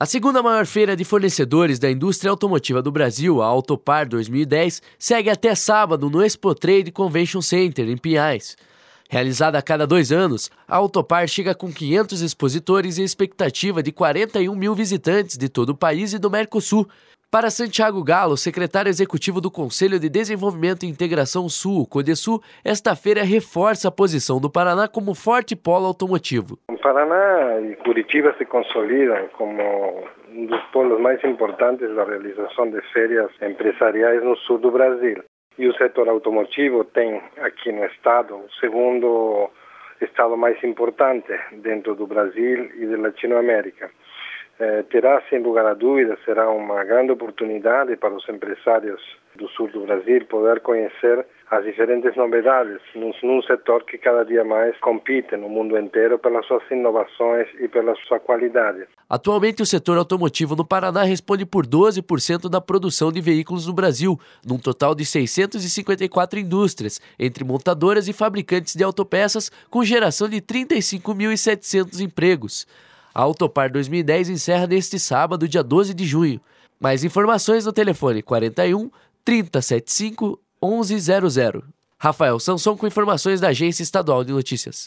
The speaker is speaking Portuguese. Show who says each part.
Speaker 1: A segunda maior feira de fornecedores da indústria automotiva do Brasil, a Autopar 2010, segue até sábado no Expo Trade Convention Center, em Pinhais. Realizada a cada 2 anos, a Autopar chega com 500 expositores e expectativa de 41 mil visitantes de todo o país e do Mercosul. Para Santiago Galo, secretário executivo do Conselho de Desenvolvimento e Integração Sul, CODESUL, esta feira reforça a posição do Paraná como forte polo automotivo.
Speaker 2: O Paraná e Curitiba se consolidam como um dos polos mais importantes da realização de feiras empresariais no sul do Brasil. E o setor automotivo tem aqui no estado o segundo estado mais importante dentro do Brasil e da Latinoamérica. Terá, sem lugar a dúvidas, será uma grande oportunidade para os empresários do sul do Brasil poder conhecer as diferentes novidades num setor que cada dia mais compite no mundo inteiro pelas suas inovações e pela sua qualidade.
Speaker 1: Atualmente, o setor automotivo no Paraná responde por 12% da produção de veículos no Brasil, num total de 654 indústrias, entre montadoras e fabricantes de autopeças, com geração de 35.700 empregos. A Autopar 2010 encerra neste sábado, dia 12 de junho. Mais informações no telefone 41 3075 1100. Rafael Sanson com informações da Agência Estadual de Notícias.